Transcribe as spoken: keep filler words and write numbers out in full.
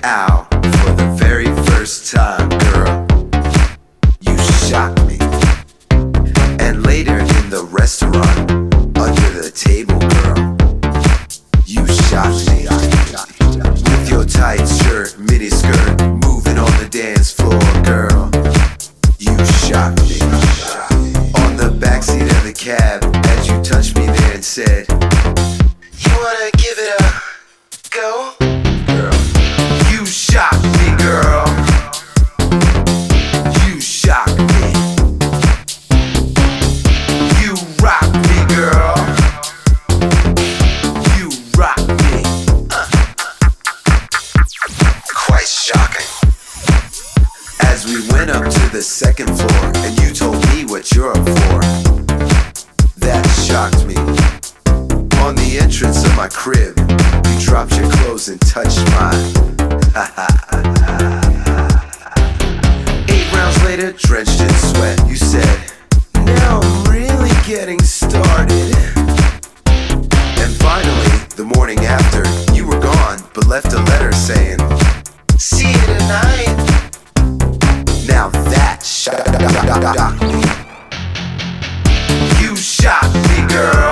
out for the very first time, girl. You shocked me. And later in the restaurant, under the table, girl, you shocked me. With your tight shirt, mini skirt, moving on the dance floor, girl, you shocked me. On the backseat of the cab, as you touched me there and said, you wanna give it a go? Girl, you shocked me, girl. You shocked me. You rock me, girl. You rock me. Uh. Quite shocking. As we went up to the second floor, and you told me what you're up for, that shocked me. On the entrance of my crib, you dropped your clothes and touched mine. Eight rounds later, drenched in sweat, you said, now I'm really getting started. And finally, the morning after, you were gone, but left a letter saying, see you tonight. Now that shocked me. You shocked me, girl.